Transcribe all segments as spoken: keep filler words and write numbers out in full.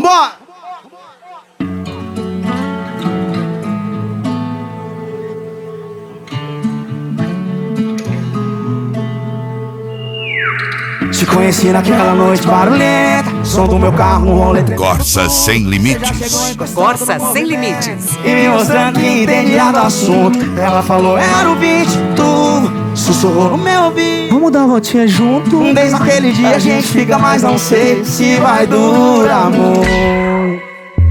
Vambora! Te conheci naquela noite barulhenta, som do meu carro no rolê. Corsa Sem Limites. Corsa Sem Limites. E me mostrando que entendia do assunto. Ela falou, era o beat, tu sussurrou no meu ouvido. Vamos dar uma voltinha junto? Desde aquele dia a gente fica, mas não sei se vai durar muito.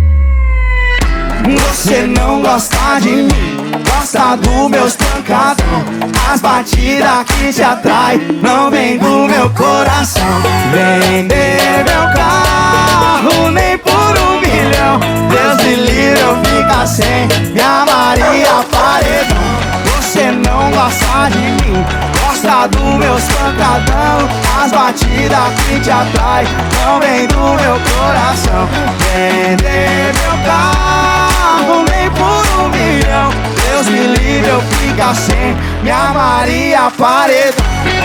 Você não gosta de mim, gosta do meu espancadão. As batidas que te atraem não vem do meu coração. Vender meu carro nem por um milhão. Deus me livre eu ficar sem minha Maria Paredão. Você não gosta de mim, gosta do meu espancadão. As batidas que te atraem não vem do meu coração. Vender meu carro nem por um milhão. Deus me livre eu ficar sem minha Maria Paredão.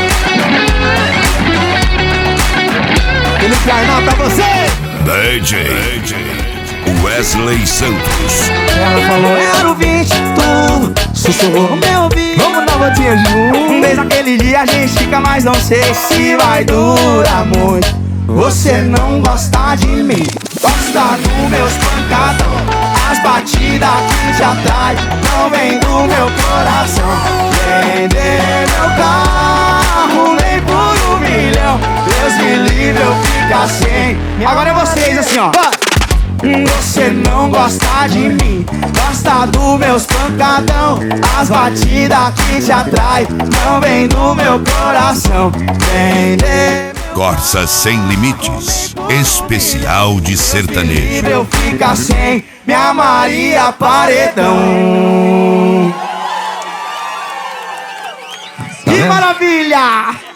Ele carnal pra você, D J Wesley Santos. ela falou, era o vinte, tu sussurrou no meu ouvido. Vamos dar uma voltinha junto? Desde aquele dia a gente fica, mas não sei se vai durar muito. Você não gosta de mim, gosta do meu espancadão. As batidas que te atraem não vem do meu coração. Vender meu carro nem por um milhão. Deus me livre eu ficar sem. Agora é vocês assim, ó. Você não gosta de mim, gosta do meu espancadão. As batidas que te atraem não vem do meu coração. Vender Corsa Sem Limites. Especial de sertanejo. eu ficar sem minha Maria Paredão. Que maravilha!